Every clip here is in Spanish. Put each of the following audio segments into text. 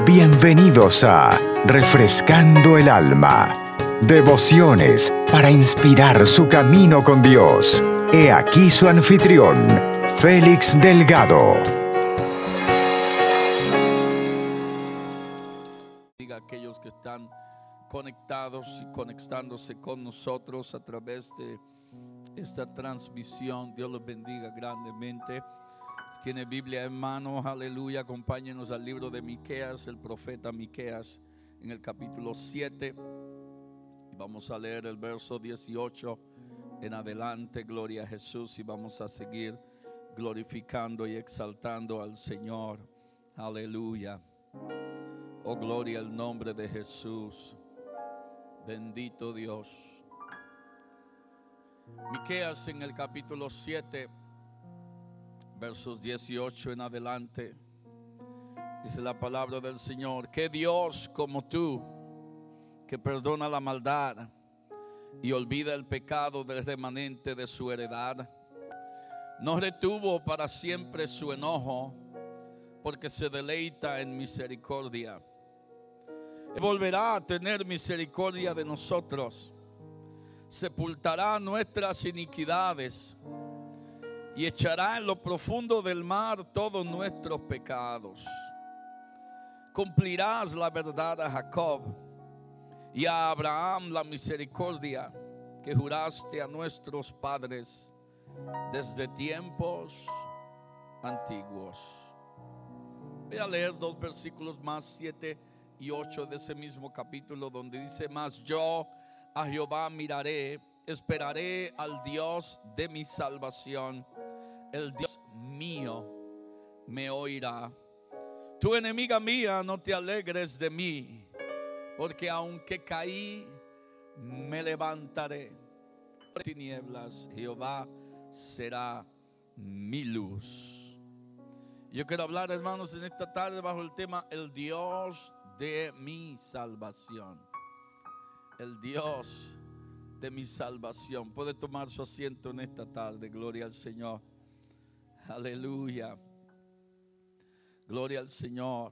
Bienvenidos a Refrescando el Alma. Devociones para inspirar su camino con Dios. He aquí su anfitrión, Félix Delgado. Diga a aquellos que están conectados y conectándose con nosotros a través de esta transmisión. Dios los bendiga grandemente. Tiene Biblia en mano, aleluya. Acompáñenos al libro de Miqueas, el profeta Miqueas, en el capítulo 7. Y vamos a leer el verso 18 en adelante. Gloria a Jesús. Y vamos a seguir glorificando y exaltando al Señor. Aleluya. Oh, gloria al nombre de Jesús. Bendito Dios. Miqueas en el capítulo 7, versos 18 en adelante. Dice la palabra del Señor: que Dios como tú, que perdona la maldad y olvida el pecado del remanente de su heredad, no retuvo para siempre su enojo, porque se deleita en misericordia. Y volverá a tener misericordia de nosotros, sepultará nuestras iniquidades y echará en lo profundo del mar todos nuestros pecados. Cumplirás la verdad a Jacob y a Abraham la misericordia que juraste a nuestros padres desde tiempos antiguos. Voy a leer dos versículos más, 7 y 8 de ese mismo capítulo, donde dice: mas yo a Jehová miraré, esperaré al Dios de mi salvación. El Dios mío me oirá. Tu enemiga mía, no te alegres de mí, porque aunque caí, me levantaré. Tinieblas, Jehová será mi luz. Yo quiero hablar, hermanos, en esta tarde bajo el tema: el Dios de mi salvación. El Dios de mi salvación. Puede tomar su asiento en esta tarde. Gloria al Señor. Aleluya. Gloria al Señor.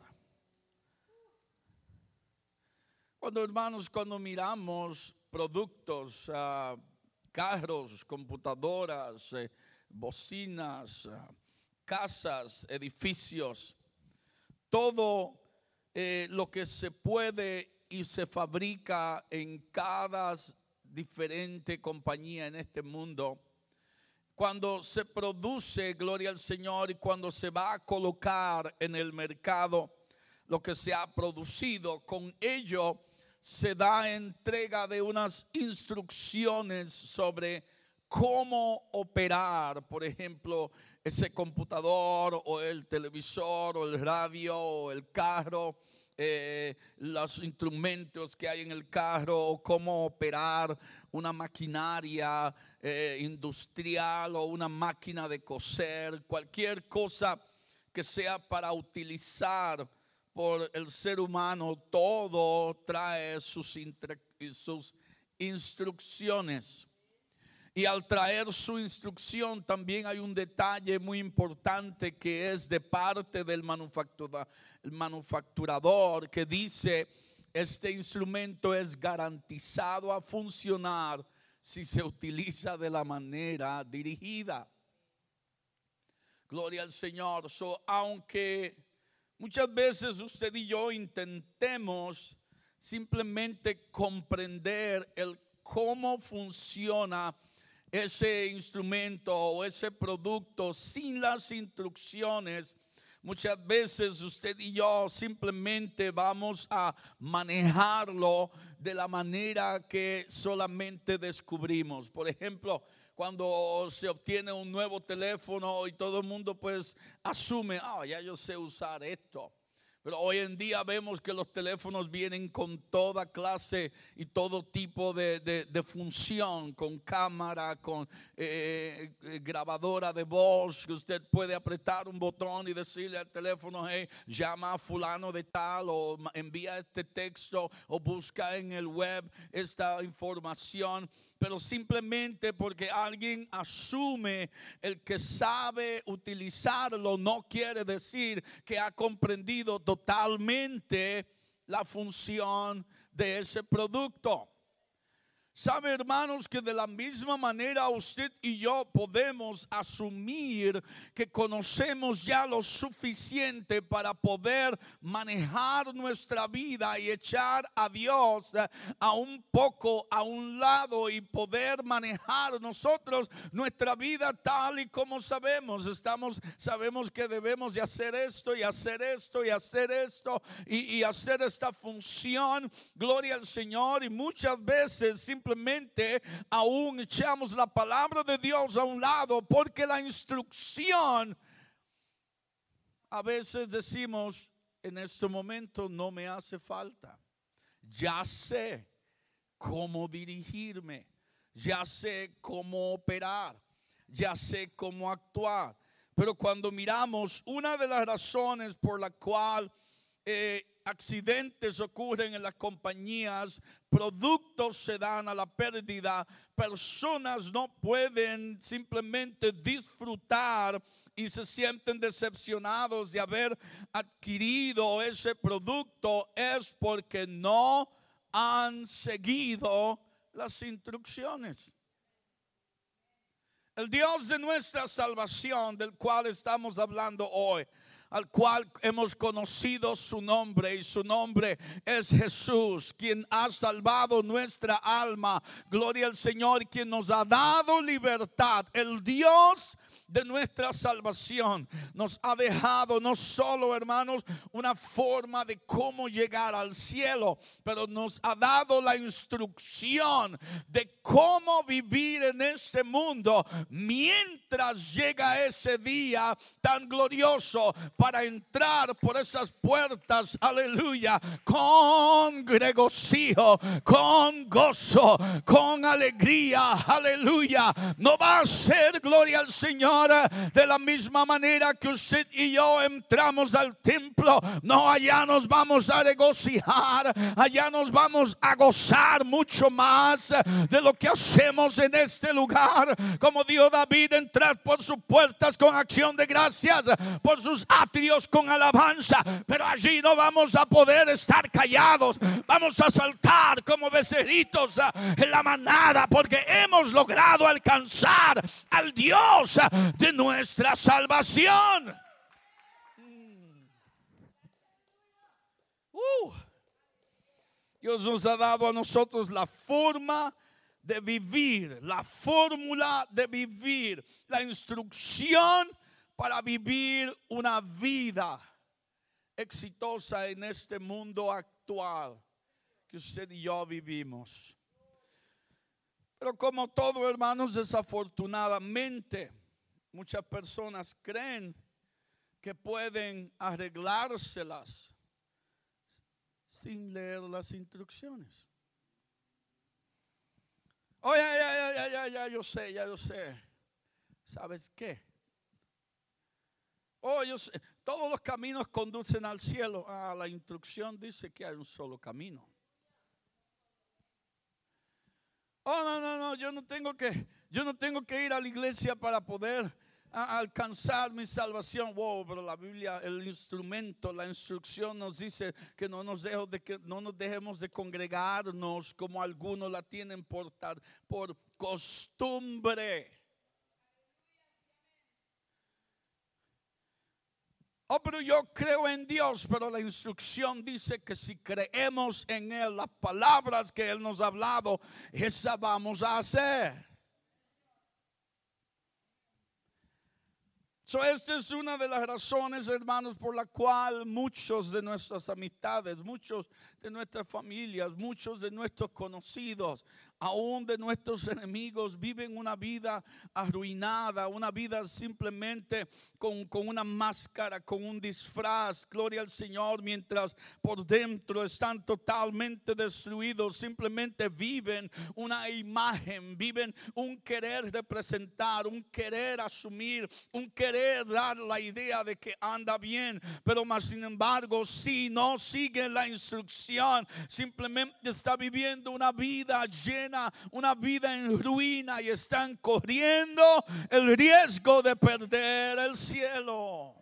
Cuando miramos productos, carros, computadoras, bocinas, casas, edificios, todo lo que se puede y se fabrica en cada diferente compañía en este mundo, cuando se produce, gloria al Señor, y cuando se va a colocar en el mercado lo que se ha producido, con ello se da entrega de unas instrucciones sobre cómo operar, por ejemplo, ese computador o el televisor o el radio o el carro, los instrumentos que hay en el carro, o cómo operar una maquinaria industrial o una máquina de coser, cualquier cosa que sea para utilizar por el ser humano. Todo trae sus instrucciones. Y al traer su instrucción también hay un detalle muy importante, que es de parte del manufacturador, que dice: este instrumento es garantizado a funcionar si se utiliza de la manera dirigida. Gloria al Señor. Aunque muchas veces usted y yo intentemos simplemente comprender el cómo funciona ese instrumento o ese producto sin las instrucciones, muchas veces usted y yo simplemente vamos a manejarlo de la manera que solamente descubrimos. Por ejemplo, cuando se obtiene un nuevo teléfono y todo el mundo pues asume: ya yo sé usar esto. Pero hoy en día vemos que los teléfonos vienen con toda clase y todo tipo de función, con cámara, con grabadora de voz, que usted puede apretar un botón y decirle al teléfono: hey, llama a fulano de tal, o envía este texto, o busca en el web esta información. pero simplemente porque alguien asume el que sabe utilizarlo no quiere decir que ha comprendido totalmente la función de ese producto. Sabe, hermanos, que de la misma manera usted y yo podemos asumir que conocemos ya lo suficiente para poder manejar nuestra vida y echar a Dios a un poco a un lado y poder manejar nosotros nuestra vida tal y como sabemos. Sabemos que debemos de hacer esto y hacer esto y hacer esto y hacer esta función. Gloria al Señor. Y muchas veces simplemente aún echamos la palabra de Dios a un lado porque la instrucción, a veces decimos, en este momento no me hace falta. Ya sé cómo dirigirme, ya sé cómo operar, ya sé cómo actuar. Pero cuando miramos, una de las razones por la cual accidentes ocurren en las compañías, productos se dan a la pérdida, personas no pueden simplemente disfrutar y se sienten decepcionados de haber adquirido ese producto, es porque no han seguido las instrucciones. El Dios de nuestra salvación, del cual estamos hablando hoy, al cual hemos conocido su nombre, y su nombre es Jesús, quien ha salvado nuestra alma. Gloria al Señor, quien nos ha dado libertad. El Dios de nuestra salvación nos ha dejado no solo, hermanos, una forma de cómo llegar al cielo, pero nos ha dado la instrucción de cómo vivir en este mundo mientras llega ese día tan glorioso para entrar por esas puertas, aleluya, con regocijo, con gozo, con alegría, aleluya. No va a ser, gloria al Señor, de la misma manera que usted y yo entramos al templo. No, allá nos vamos a regocijar, allá nos vamos a gozar mucho más de lo que hacemos en este lugar. Como dijo David, entrar por sus puertas con acción de gracias, por sus atrios con alabanza. Pero allí no vamos a poder estar callados, vamos a saltar como becerritos en la manada, porque hemos logrado alcanzar al Dios de nuestra salvación. Dios nos ha dado a nosotros la forma de vivir, la fórmula de vivir, la instrucción para vivir una vida exitosa en este mundo actual que usted y yo vivimos. Pero como todo, hermanos, desafortunadamente muchas personas creen que pueden arreglárselas sin leer las instrucciones. Oye, ya yo sé. ¿Sabes qué? Yo sé, todos los caminos conducen al cielo. La instrucción dice que hay un solo camino. No, yo no tengo que ir a la iglesia para poder alcanzar mi salvación. Pero la Biblia, el instrumento, la instrucción nos dice que no nos dejemos de congregarnos como algunos la tienen por costumbre. Pero yo creo en Dios, pero la instrucción dice que si creemos en Él, las palabras que Él nos ha hablado, esas vamos a hacer. Esta es una de las razones, hermanos, por la cual muchos de nuestras amistades, muchos de nuestras familias, muchos de nuestros conocidos, aún de nuestros enemigos, viven una vida arruinada, una vida simplemente con una máscara, con un disfraz, gloria al Señor, mientras por dentro están totalmente destruidos. Simplemente viven una imagen, viven un querer representar, un querer asumir, un querer dar la idea de que anda bien, pero más sin embargo, si no sigue la instrucción, simplemente está viviendo una vida llena una vida en ruina y están corriendo el riesgo de perder el cielo.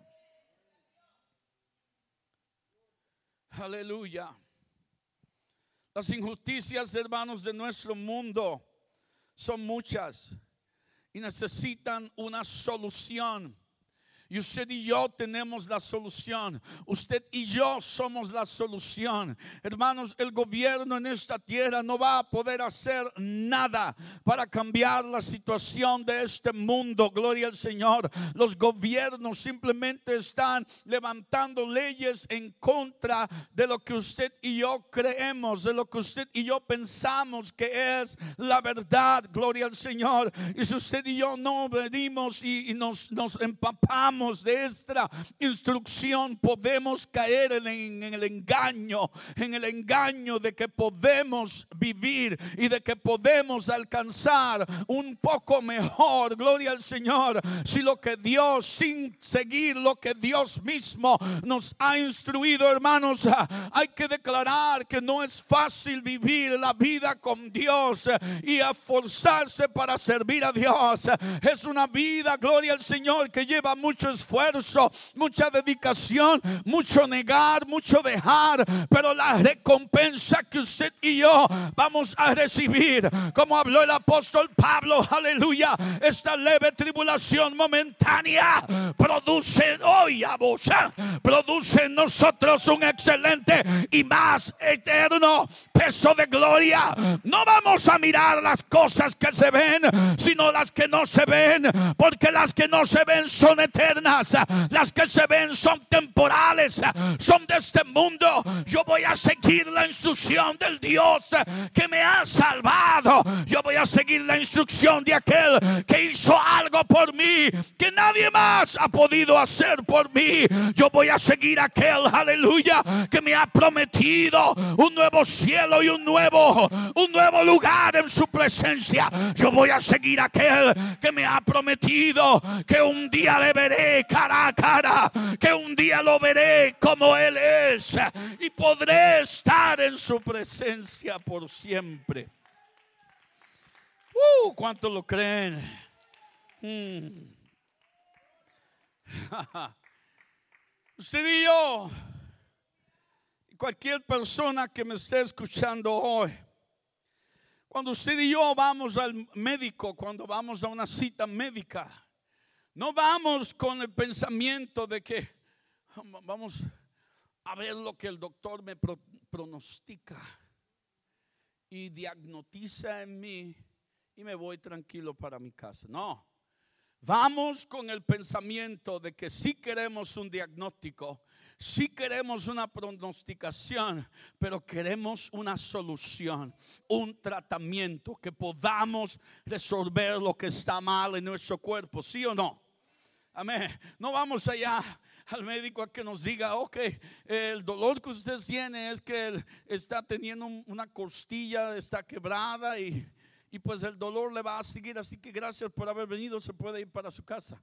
Aleluya. Las injusticias, hermanos, de nuestro mundo son muchas y necesitan una solución. Y usted y yo tenemos la solución. Usted y yo somos la solución. Hermanos, el gobierno en esta tierra no va a poder hacer nada para cambiar la situación de este mundo. Gloria al Señor. Los gobiernos simplemente están levantando leyes en contra de lo que usted y yo creemos, de lo que usted y yo pensamos que es la verdad. Gloria al Señor. Y si usted y yo no venimos y nos empapamos de esta instrucción, podemos caer en el engaño de que podemos vivir y de que podemos alcanzar un poco mejor. Gloria al Señor. Si lo que Dios, sin seguir lo que Dios mismo nos ha instruido, hermanos, hay que declarar que no es fácil vivir la vida con Dios y esforzarse para servir a Dios. Es una vida, gloria al Señor, que lleva mucho esfuerzo, mucha dedicación, mucho negar, mucho dejar, pero la recompensa que usted y yo vamos a recibir, como habló el apóstol Pablo, aleluya, esta leve tribulación momentánea produce en nosotros un excelente y más eterno peso de gloria. No vamos a mirar las cosas que se ven, sino las que no se ven, porque las que no se ven son eternas. Las que se ven son temporales, son de este mundo. Yo voy a seguir la instrucción del Dios que me ha salvado. Yo voy a seguir la instrucción de aquel que hizo algo por mí que nadie más ha podido hacer por mí. Yo voy a seguir aquel, aleluya, que me ha prometido un nuevo cielo y un nuevo lugar en su presencia. Yo voy a seguir aquel que me ha prometido que un día le veré cara a cara, que un día lo veré como Él es y podré estar en su presencia por siempre. ¿Cuántos lo creen? Usted y yo, cualquier persona que me esté escuchando hoy, cuando usted y yo vamos al médico, cuando vamos a una cita médica, no vamos con el pensamiento de que vamos a ver lo que el doctor me pronostica y diagnostiza en mí y me voy tranquilo para mi casa. No, vamos con el pensamiento de que sí queremos un diagnóstico, sí queremos una pronosticación, pero queremos una solución, un tratamiento que podamos resolver lo que está mal en nuestro cuerpo, ¿sí o no? Amén. No vamos allá al médico a que nos diga, ok, el dolor que usted tiene es que él está teniendo una costilla, está quebrada y pues el dolor le va a seguir, así que gracias por haber venido, se puede ir para su casa.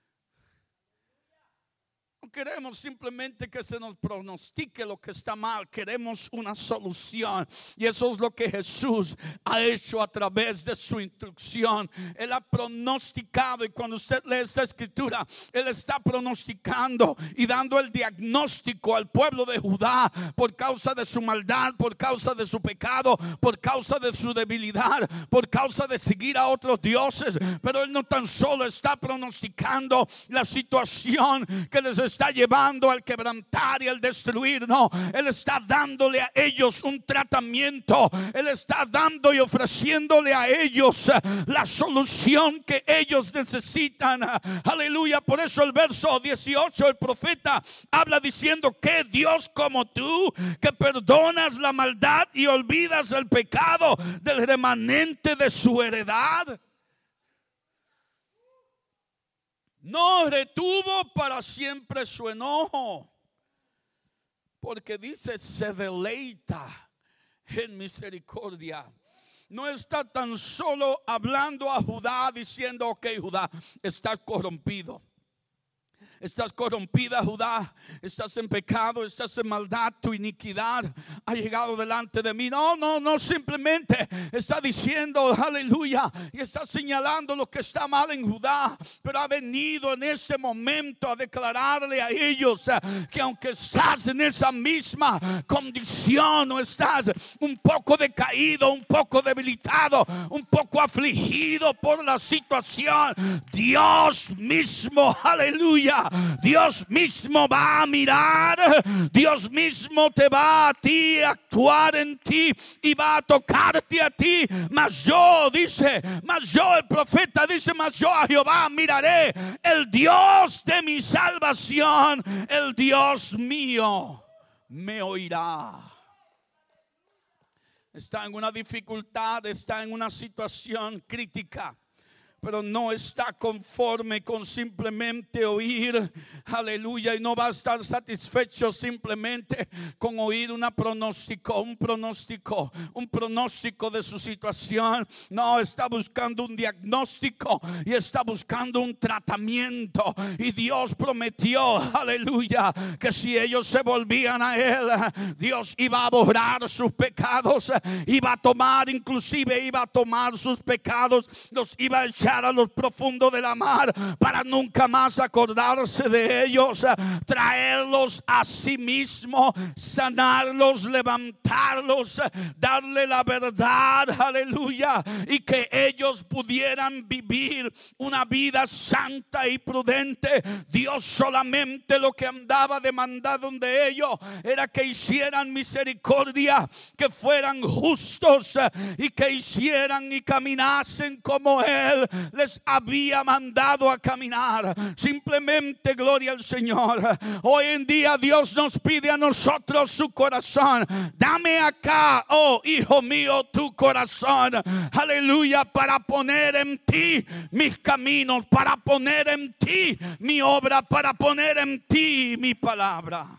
No queremos simplemente que se nos pronostique lo que está mal, queremos una solución. Y eso es lo que Jesús ha hecho a través de su instrucción. Él ha pronosticado, y cuando usted lee esta escritura, Él está pronosticando y dando el diagnóstico al pueblo de Judá por causa de su maldad, por causa de su pecado, por causa de su debilidad, por causa de seguir a otros dioses. Pero Él no tan solo está pronosticando la situación que les está llevando al quebrantar y al destruir. No, Él está dándole a ellos un tratamiento. Él está dando y ofreciéndole a ellos la solución que ellos necesitan. Aleluya. Por eso el verso 18, el profeta habla diciendo que Dios como tú, que perdonas la maldad y olvidas el pecado del remanente de su heredad. No retuvo para siempre su enojo, porque dice, se deleita en misericordia. No está tan solo hablando a Judá diciendo, ok, Judá, estás corrompido. Estás corrompida, Judá. Estás en pecado, estás en maldad. Tu iniquidad ha llegado delante de mí. No, simplemente está diciendo, aleluya, y está señalando lo que está mal en Judá. Pero ha venido en ese momento a declararle a ellos que aunque estás en esa misma condición, o estás un poco decaído, un poco debilitado, un poco afligido por la situación, Dios mismo, aleluya, Dios mismo va a mirar, Dios mismo te va a ti a actuar en ti y va a tocarte a ti. Mas yo, dice, mas yo, el profeta dice, mas yo a Jehová miraré, el Dios de mi salvación, el Dios mío me oirá. Está en una dificultad, está en una situación crítica, pero no está conforme con simplemente oír, aleluya, y no va a estar satisfecho simplemente con oír un pronóstico de su situación. No, está buscando un diagnóstico y está buscando un tratamiento. Y Dios prometió, aleluya, que si ellos se volvían a Él, Dios iba a borrar sus pecados, iba a tomar sus pecados, los iba a echar a los profundos de la mar para nunca más acordarse de ellos, traerlos a sí mismo, sanarlos, levantarlos, darle la verdad, aleluya, y que ellos pudieran vivir una vida santa y prudente. Dios solamente lo que andaba demandando de ellos era que hicieran misericordia, que fueran justos y que hicieran y caminasen como Él les había mandado a caminar. Simplemente gloria al Señor. Hoy en día Dios nos pide a nosotros su corazón. Dame acá, oh hijo mío, tu corazón, aleluya, para poner en ti mis caminos, para poner en ti mi obra, para poner en ti mi palabra.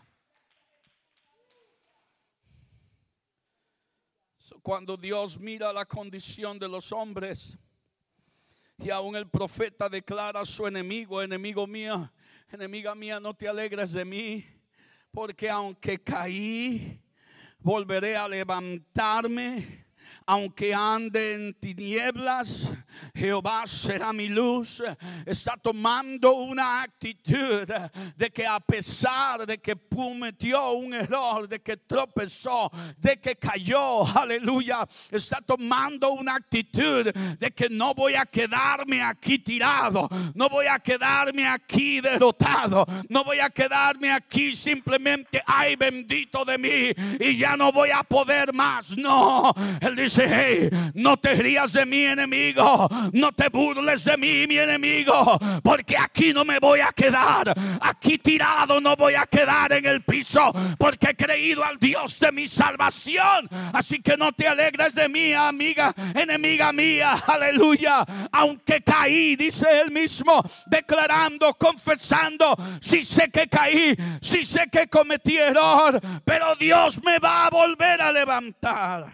Cuando Dios mira la condición de los hombres, y aún el profeta declara a su enemigo: enemigo mío, enemiga mía, no te alegres de mí, porque aunque caí, volveré a levantarme. Aunque ande en tinieblas, Jehová será mi luz. Está tomando una actitud de que a pesar de que cometió un error, de que tropezó, de que cayó, aleluya, está tomando una actitud de que no voy a quedarme aquí tirado, no voy a quedarme aquí derrotado, no voy a quedarme aquí simplemente, ay bendito de mí, y ya no voy a poder más. No, él dice: hey, no te rías de mi enemigo, no te burles de mí, mi enemigo, porque aquí no me voy a quedar, aquí tirado no voy a quedar en el piso, porque he creído al Dios de mi salvación. Así que no te alegres de mí, amiga, enemiga mía, aleluya. Aunque caí, dice él mismo, declarando, confesando: sí sé que caí, sí sé que cometí error, pero Dios me va a volver a levantar.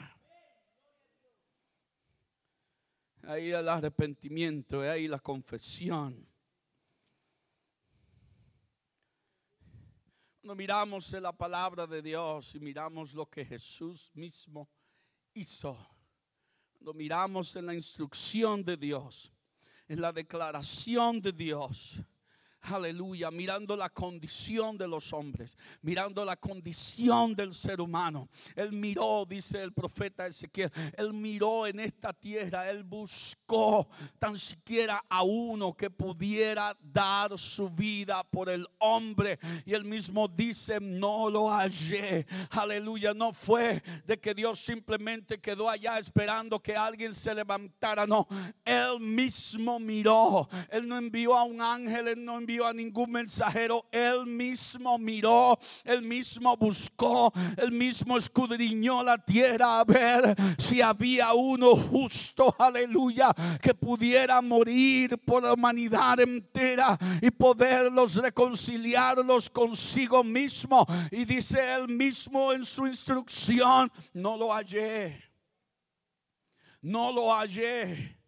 Ahí el arrepentimiento, ahí la confesión. Cuando miramos en la palabra de Dios y miramos lo que Jesús mismo hizo, cuando miramos en la instrucción de Dios, en la declaración de Dios, aleluya, mirando la condición de los hombres, mirando la condición del ser humano. Él miró, dice el profeta Ezequiel, él miró en esta tierra, él buscó tan siquiera a uno que pudiera dar su vida por el hombre. Y él mismo dice: no lo hallé. Aleluya, no fue de que Dios simplemente quedó allá esperando que alguien se levantara. No, él mismo miró. Él no envió a un ángel, él no envió a ningún mensajero. Él mismo miró, él mismo buscó, él mismo escudriñó la tierra a ver si había uno justo, aleluya, que pudiera morir por la humanidad entera y poderlos reconciliarlos consigo mismo. Y dice él mismo en su instrucción: no lo hallé, no lo hallé.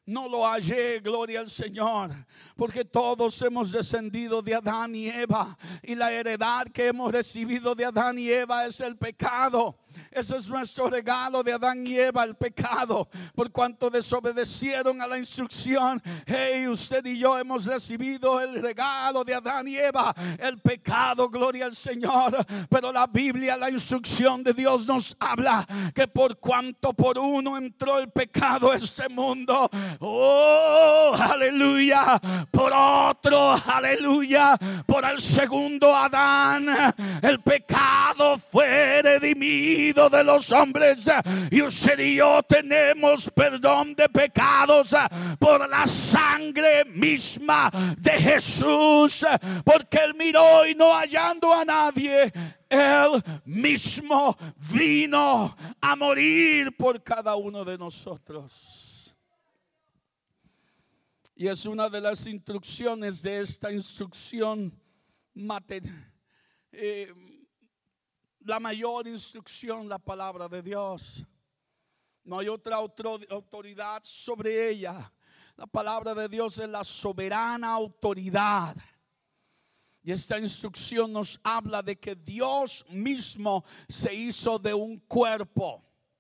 No lo hallé, gloria al Señor, porque todos hemos descendido de Adán y Eva, y la heredad que hemos recibido de Adán y Eva es el pecado. Ese es nuestro regalo de Adán y Eva, el pecado. Por cuanto desobedecieron a la instrucción, usted y yo hemos recibido el regalo de Adán y Eva, el pecado, gloria al Señor. Pero la Biblia, la instrucción de Dios nos habla que por cuanto por uno entró el pecado a este mundo, oh, aleluya, por otro, aleluya, por el segundo Adán, el pecado fue redimido de los hombres, y usted y yo tenemos perdón de pecados por la sangre misma de Jesús, porque Él miró y no hallando a nadie, Él mismo vino a morir por cada uno de nosotros. Y es una de las instrucciones de esta instrucción material. La mayor instrucción, la palabra de Dios. No hay otra autoridad sobre ella. La palabra de Dios es la soberana autoridad. Y esta instrucción nos habla de que Dios mismo se hizo de un cuerpo.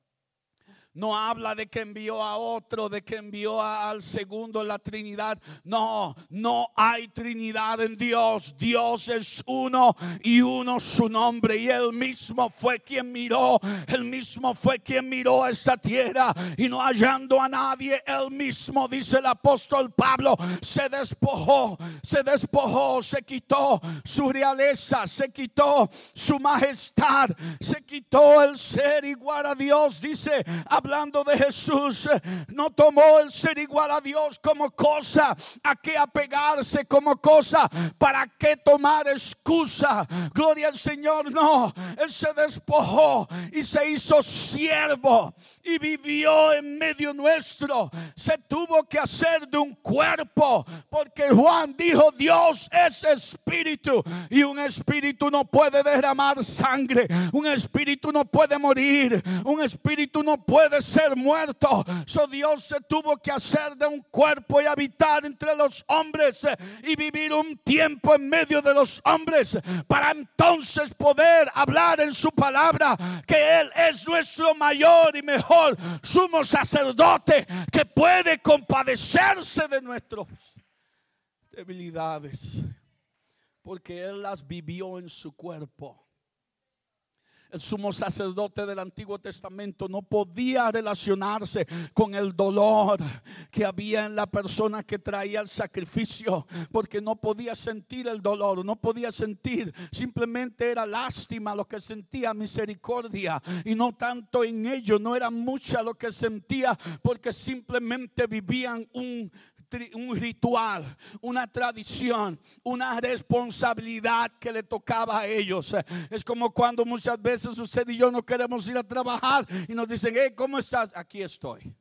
No habla de que envió a otro, de que envió al segundo en la Trinidad. No, no hay Trinidad en Dios. Dios es uno y uno su nombre. Y Él mismo fue quien miró. Él mismo fue quien miró a esta tierra. Y no hallando a nadie, Él mismo, dice el apóstol Pablo, se despojó, se quitó su realeza, se quitó su majestad, se quitó el ser igual a Dios. Dice, hablando de Jesús, no tomó el ser igual a Dios como cosa a que apegarse, como cosa para que tomar excusa. Gloria al Señor. No, Él se despojó y se hizo siervo y vivió en medio nuestro. Se tuvo que hacer de un cuerpo, porque Juan dijo: Dios es espíritu, y un espíritu no puede derramar sangre, un espíritu no puede morir, un espíritu no puede ser muerto. Dios se tuvo que hacer de un cuerpo y habitar entre los hombres y vivir un tiempo en medio de los hombres, para entonces poder hablar en su palabra que Él es nuestro mayor y mejor sumo sacerdote, que puede compadecerse de nuestras debilidades, porque Él las vivió en su cuerpo. El sumo sacerdote del Antiguo Testamento no podía relacionarse con el dolor que había en la persona que traía el sacrificio, porque no podía sentir el dolor, no podía sentir, simplemente era lástima lo que sentía, misericordia, y no tanto en ello, no era mucha lo que sentía, porque simplemente vivían un ritual, una tradición, una responsabilidad que le tocaba a ellos. Es como cuando muchas veces usted y yo no queremos ir a trabajar y nos dicen: hey, ¿cómo estás? Aquí estoy,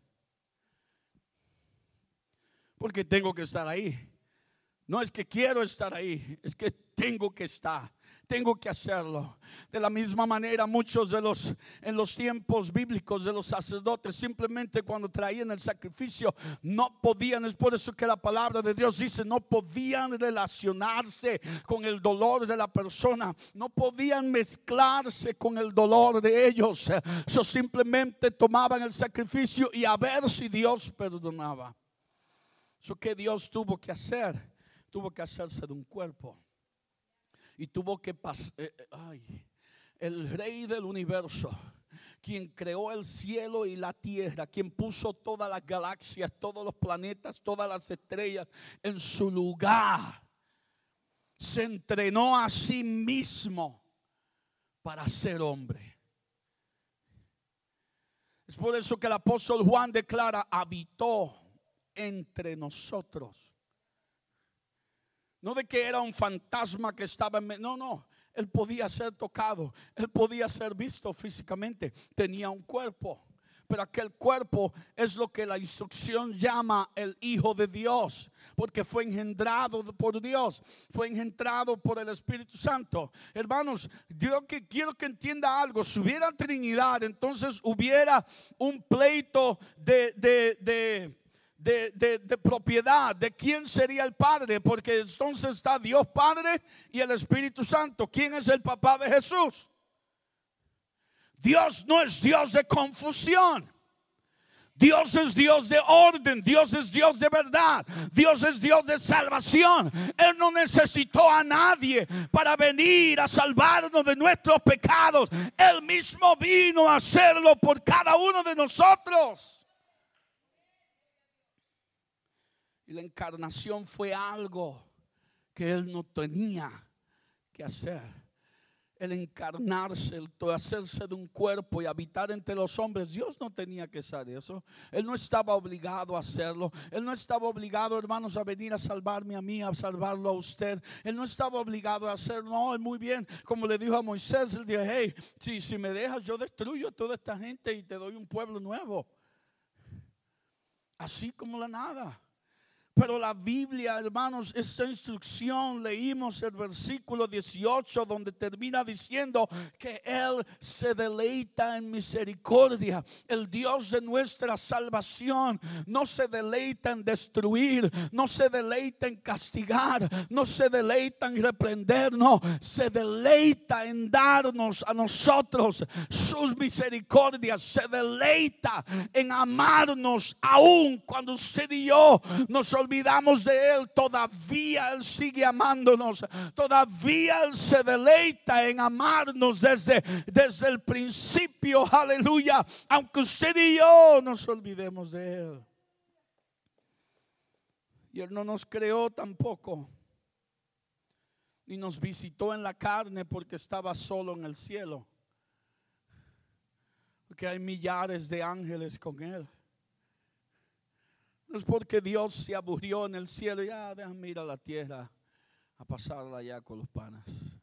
porque tengo que estar ahí. No es que quiero estar ahí, es que tengo que estar. Tengo que hacerlo. De la misma manera, muchos en los tiempos bíblicos de los sacerdotes, simplemente cuando traían el sacrificio, no podían. Es por eso que la palabra de Dios dice: no podían relacionarse con el dolor de la persona, no podían mezclarse con el dolor de ellos. Simplemente tomaban el sacrificio y a ver si Dios perdonaba. Eso que Dios tuvo que hacer, tuvo que hacerse de un cuerpo. Y tuvo que pasar, el Rey del universo, quien creó el cielo y la tierra, quien puso todas las galaxias, todos los planetas, todas las estrellas en su lugar, se entrenó a sí mismo para ser hombre. Es por eso que el apóstol Juan declara: habitó entre nosotros. No de que era un fantasma que estaba en... No, Él podía ser tocado, Él podía ser visto físicamente, tenía un cuerpo, pero aquel cuerpo es lo que la instrucción llama el Hijo de Dios, porque fue engendrado por Dios, fue engendrado por el Espíritu Santo. Hermanos, yo quiero que entienda algo: si hubiera Trinidad, entonces hubiera un pleito de propiedad, de quién sería el Padre, porque entonces está Dios Padre y el Espíritu Santo. ¿Quién es el papá de Jesús? Dios no es Dios de confusión. Dios es Dios de orden, Dios es Dios de verdad, Dios es Dios de salvación. Él no necesitó a nadie para venir a salvarnos de nuestros pecados. Él mismo vino a hacerlo por cada uno de nosotros. Y la encarnación fue algo que Él no tenía que hacer. El encarnarse, el hacerse de un cuerpo y habitar entre los hombres, Dios no tenía que hacer eso. Él no estaba obligado a hacerlo. Él no estaba obligado, hermanos, a venir a salvarme a mí, a salvarlo a usted. Él no estaba obligado a hacerlo. No, muy bien, como le dijo a Moisés, él dijo: hey, si me dejas, yo destruyo a toda esta gente y te doy un pueblo nuevo. Así como la nada. Pero la Biblia, hermanos, esta instrucción, leímos el versículo 18 donde termina diciendo que Él se deleita en misericordia. El Dios de nuestra salvación no se deleita en destruir, no se deleita en castigar, no se deleita en reprender, no, se deleita en darnos a nosotros sus misericordias, se deleita en amarnos aún cuando usted y yo nos olvidamos de Él. Todavía Él sigue amándonos. Todavía Él se deleita en amarnos desde el principio. Aleluya. Aunque usted y yo nos olvidemos de Él. Y Él no nos creó tampoco, ni nos visitó en la carne porque estaba solo en el cielo, porque hay millares de ángeles con Él. No es porque Dios se aburrió en el cielo y déjame ir a la tierra a pasarla allá con los panas.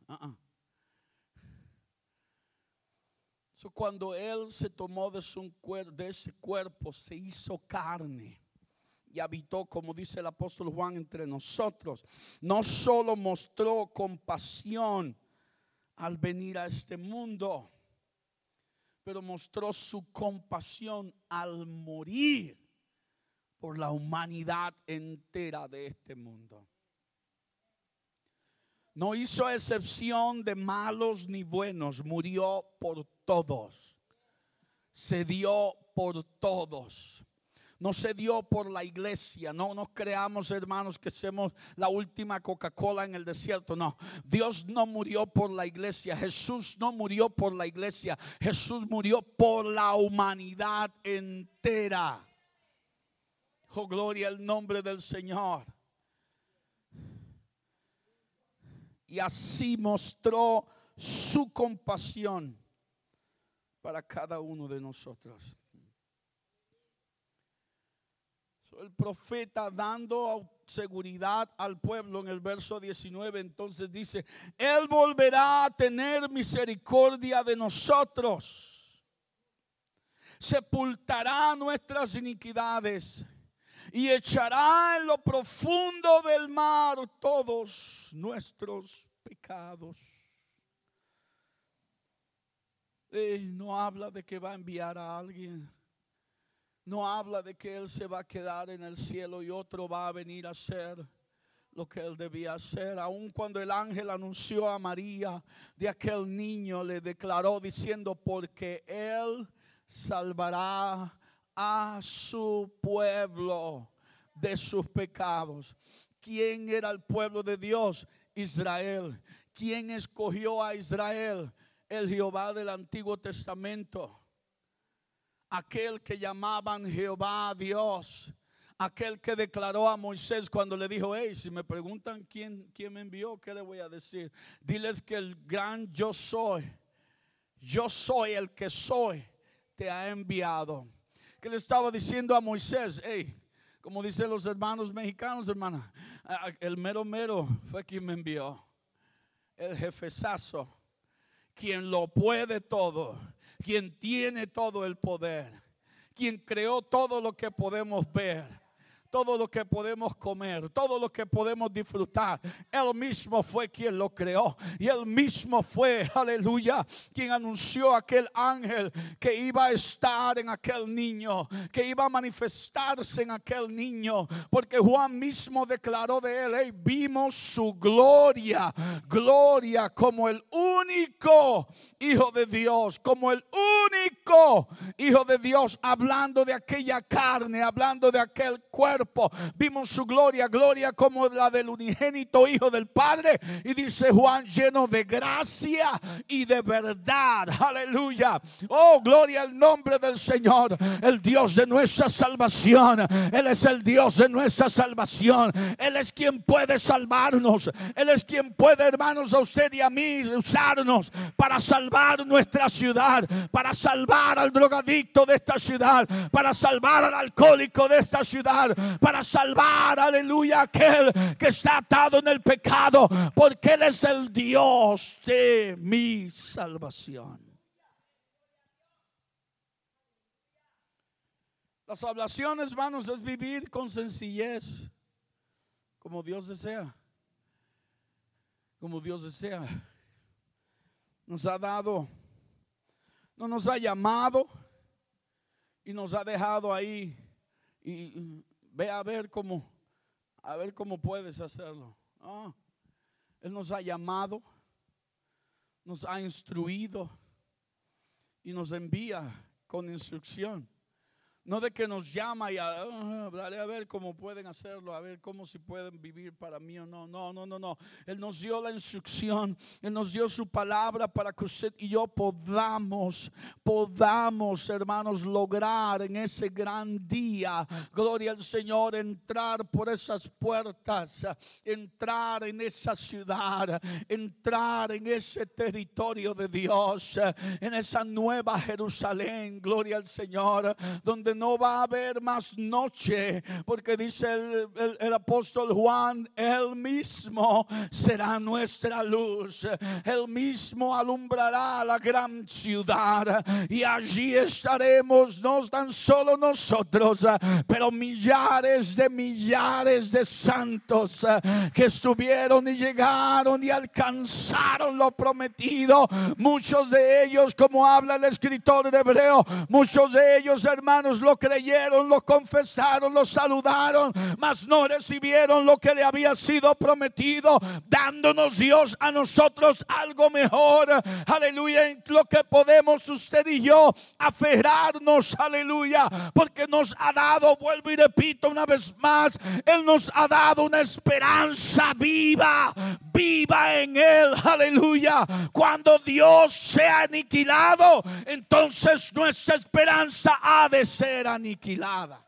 So, cuando Él se tomó de ese cuerpo, se hizo carne y habitó, como dice el apóstol Juan, entre nosotros. No solo mostró compasión al venir a este mundo, pero mostró su compasión al morir por la humanidad entera de este mundo. No hizo excepción de malos ni buenos, murió por todos. Se dio por todos. No se dio por la iglesia. No nos creamos, hermanos, que somos la última Coca-Cola en el desierto. No, Dios no murió por la iglesia. Jesús no murió por la iglesia. Jesús murió por la humanidad entera. Oh, gloria al nombre del Señor. Y así mostró su compasión para cada uno de nosotros. El profeta, dando seguridad al pueblo en el verso 19, entonces dice: Él volverá a tener misericordia de nosotros, sepultará nuestras iniquidades y echará en lo profundo del mar todos nuestros pecados. No habla de que va a enviar a alguien. No habla de que Él se va a quedar en el cielo y otro va a venir a hacer lo que Él debía hacer. Aun cuando el ángel anunció a María de aquel niño, le declaró diciendo: porque Él salvará a su pueblo de sus pecados. ¿Quién era el pueblo de Dios? Israel. ¿Quién escogió a Israel? El Jehová del Antiguo Testamento. Aquel que llamaban Jehová Dios. Aquel que declaró a Moisés cuando le dijo: hey, si me preguntan quién me envió, ¿qué le voy a decir? Diles que el gran yo soy el que soy, te ha enviado. Que le estaba diciendo a Moisés: hey, como dicen los hermanos mexicanos, hermana, el mero mero fue quien me envió. El jefezazo, quien lo puede todo, quien tiene todo el poder, quien creó todo lo que podemos ver, todo lo que podemos comer, todo lo que podemos disfrutar, Él mismo fue quien lo creó. Y Él mismo fue, aleluya, quien anunció a aquel ángel que iba a estar en aquel niño, que iba a manifestarse en aquel niño. Porque Juan mismo declaró de Él: hey, vimos su gloria, gloria como el único Hijo de Dios, como el único Hijo de Dios, hablando de aquella carne, hablando de aquel cuerpo. Vimos su gloria, gloria como la del unigénito Hijo del Padre. Y dice Juan, lleno de gracia y de verdad. Aleluya. Oh, gloria al nombre del Señor, el Dios de nuestra salvación. Él es el Dios de nuestra salvación. Él es quien puede salvarnos. Él es quien puede, hermanos, a usted y a mí, usarnos para salvar nuestra ciudad, para salvar al drogadicto de esta ciudad, para salvar al alcohólico de esta ciudad, para salvar, aleluya, aquel que está atado en el pecado, porque Él es el Dios de mi salvación. La salvación, hermanos, es vivir con sencillez, como Dios desea, como Dios desea. Nos ha dado, no nos ha llamado y nos ha dejado ahí. Y ve a ver cómo puedes hacerlo. Él nos ha llamado, nos ha instruido y nos envía con instrucción. No de que nos llama y hablaré a ver cómo pueden hacerlo, a ver cómo si pueden vivir para mí o no. No. Él nos dio la instrucción, Él nos dio su palabra para que usted y yo podamos, hermanos, lograr en ese gran día, gloria al Señor, entrar por esas puertas, entrar en esa ciudad, entrar en ese territorio de Dios, en esa nueva Jerusalén, gloria al Señor, donde no va a haber más noche, porque dice el apóstol Juan, Él mismo será nuestra luz, Él mismo alumbrará la gran ciudad, y allí estaremos, no tan solo nosotros, pero millares de santos que estuvieron y llegaron y alcanzaron lo prometido. Muchos de ellos, como habla el escritor de Hebreo, muchos de ellos, hermanos, lo creyeron, lo confesaron, lo saludaron, mas no recibieron lo que le había sido prometido, dándonos Dios a nosotros algo mejor. Aleluya, en lo que podemos usted y yo aferrarnos, aleluya, porque nos ha dado, vuelvo y repito una vez más, Él nos ha dado una esperanza viva en Él, aleluya. Cuando Dios sea aniquilado, entonces nuestra esperanza ha de ser aniquilada.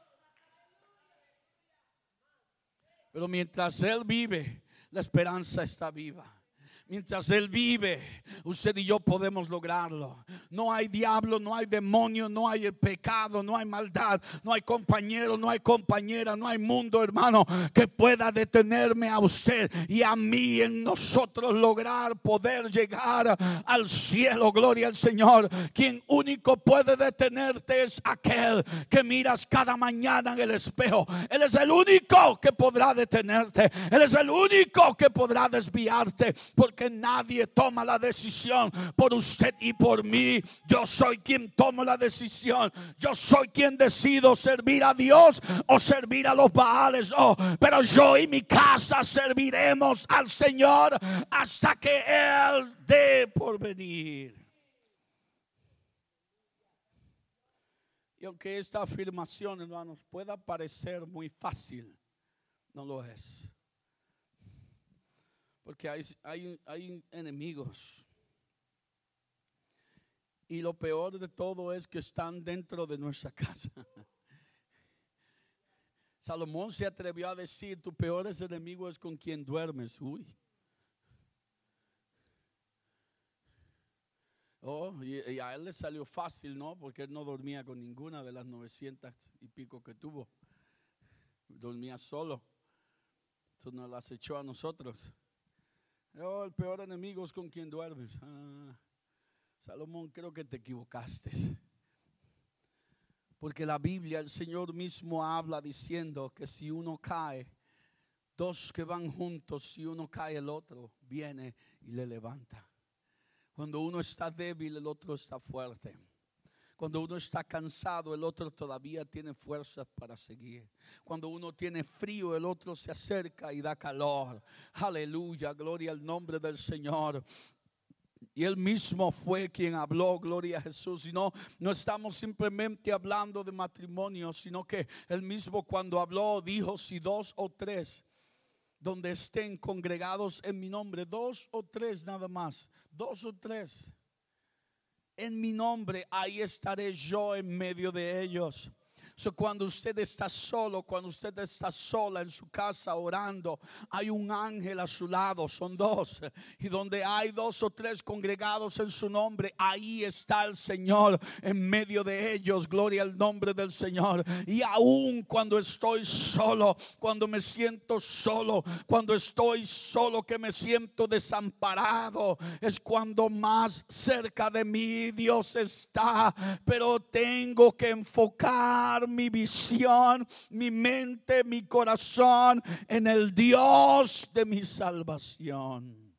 Pero mientras Él vive, la esperanza está viva. Mientras Él vive, usted y yo podemos lograrlo. No hay diablo, no hay demonio, no hay pecado, no hay maldad, no hay compañero, no hay compañera, no hay mundo, hermano, que pueda detenerme a usted y a mí en nosotros lograr poder llegar al cielo. Gloria al Señor. Quien único puede detenerte es aquel que miras cada mañana en el espejo. Él es el único que podrá detenerte. Él es el único que podrá desviarte, porque nadie toma la decisión por usted y por mí. Yo soy quien tomo la decisión. Yo soy quien decido servir a Dios o servir a los Baales. No, pero yo y mi casa serviremos al Señor hasta que Él dé por venir. Y aunque esta afirmación, hermanos, pueda parecer muy fácil, no lo es. Porque hay enemigos. Y lo peor de todo es que están dentro de nuestra casa. Salomón se atrevió a decir: tu peor enemigo es con quien duermes. Uy. Y a él le salió fácil, ¿no? Porque él no dormía con ninguna de las 900 y pico que tuvo. Dormía solo. Entonces nos las echó a nosotros. El peor enemigo es con quien duermes. Salomón, creo que te equivocaste. Porque la Biblia, el Señor mismo habla diciendo que si uno cae, dos que van juntos, si uno cae, el otro viene y le levanta. Cuando uno está débil, el otro está fuerte. Cuando uno está cansado, el otro todavía tiene fuerzas para seguir. Cuando uno tiene frío, el otro se acerca y da calor. Aleluya, gloria al nombre del Señor. Y Él mismo fue quien habló, gloria a Jesús. Y no estamos simplemente hablando de matrimonio, sino que Él mismo cuando habló dijo, si 2 o 3 donde estén congregados en mi nombre, 2 o 3 nada más, 2 o 3 en mi nombre, ahí estaré yo en medio de ellos. Cuando usted está solo, cuando usted está sola en su casa orando, hay un ángel a su lado, son 2. Y donde hay 2 o 3 congregados en su nombre, ahí está el Señor en medio de ellos. Gloria al nombre del Señor. Y aún cuando estoy solo, cuando me siento solo, cuando estoy solo, que me siento desamparado, es cuando más cerca de mí Dios está. Pero tengo que enfocar mi visión, mi mente, mi corazón en el Dios de mi salvación.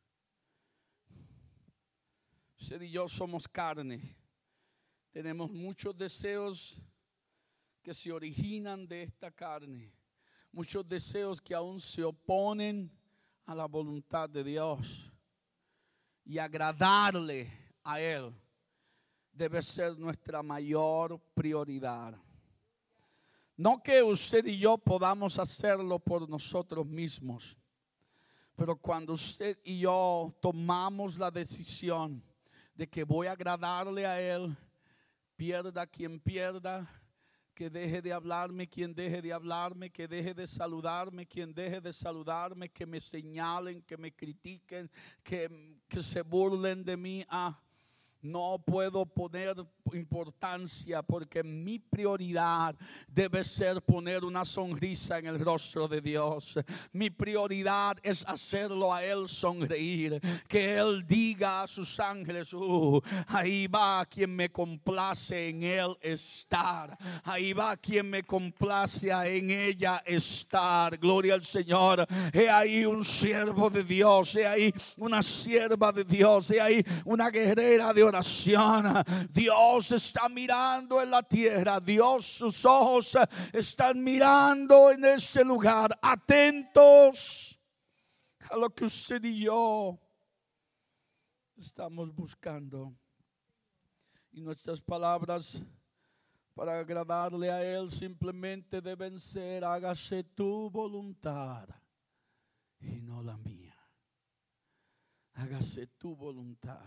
Usted y yo somos carne. Tenemos muchos deseos que se originan de esta carne. Muchos deseos que aún se oponen a la voluntad de Dios. Y agradarle a Él debe ser nuestra mayor prioridad. No que usted y yo podamos hacerlo por nosotros mismos, pero cuando usted y yo tomamos la decisión de que voy a agradarle a Él, pierda quien pierda, que deje de hablarme quien deje de hablarme, que deje de saludarme quien deje de saludarme, que me señalen, que me critiquen, que se burlen de mí. No puedo poner importancia porque mi prioridad debe ser poner una sonrisa en el rostro de Dios. Mi prioridad es hacerlo a Él sonreír. Que Él diga a sus ángeles, ahí va quien me complace en Él estar. Ahí va quien me complace en ella estar. Gloria al Señor. He ahí un siervo de Dios. He ahí una sierva de Dios. He ahí una guerrera de oración. Dios está mirando en la tierra. Dios, sus ojos están mirando en este lugar, atentos a lo que usted y yo estamos buscando. Y nuestras palabras para agradarle a Él simplemente deben ser: hágase tu voluntad y no la mía. Hágase tu voluntad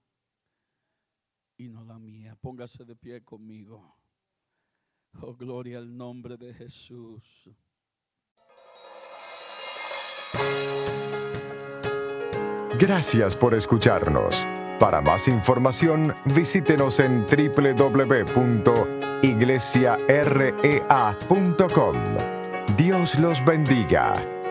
y no la mía. Póngase de pie conmigo. Oh, gloria al nombre de Jesús. Gracias por escucharnos. Para más información, visítenos en www.iglesiarea.com. Dios los bendiga.